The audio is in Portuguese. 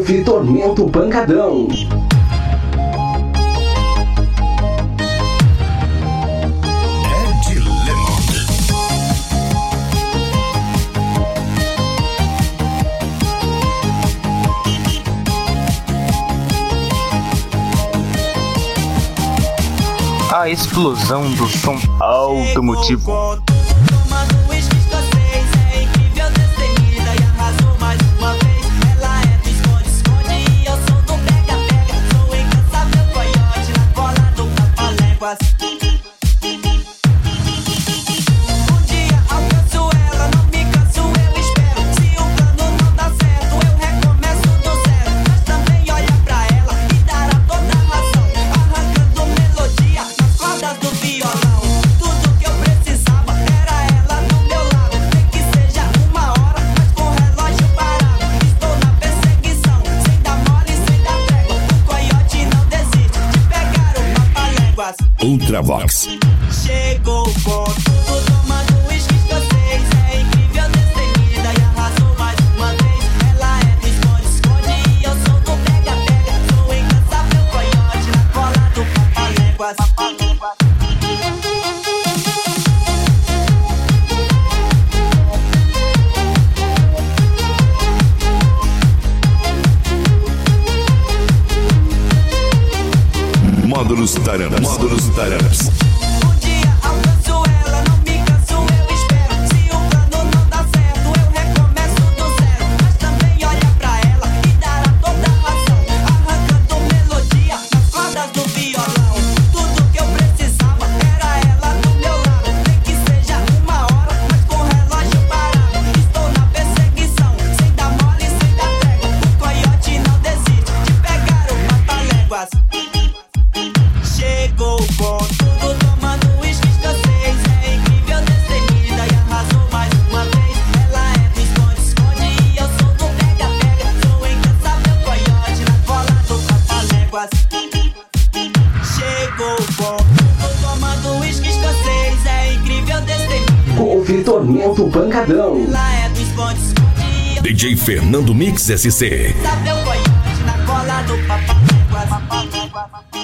Ouve Tormento Pancadão. A explosão do som automotivo. Ultravox. Chegou com tudo, tomando uísque escocês. É incrível, destemida e arrasou mais uma vez. Ela é do esconde-esconde e eu sou do pega-pega. Sou incansável coiote na cola do Papaléguas. Módulos Taranas. Módulos Taranas. Um dia alcanço ela, não me canso, eu espero. Se o plano não dá certo, eu recomeço do zero. Mas também olha pra ela e dará toda razão, arrancando melodia nas cordas do violão. Tudo que eu precisava era ela do meu lado. Nem que seja uma hora, mas com o relógio parado. Estou na perseguição, sem dar mole, sem dar trégua. O coiote não desiste de pegar o Papaléguas. Chegou com tudo, tomando uísque escocês. É incrível, destemida e arrasou mais uma vez. Ela é do esconde-esconde e eu sou do pega-pega. Sou incansável coiote na cola do Papaléguas. Chegou com tudo, tomando uísque escocês. É incrível, destemida. Ouve Tormento Pancadão. Ela é do esconde-esconde e eu DJ Fernando Mix SC. sou incansável coiote na cola do Papaléguas.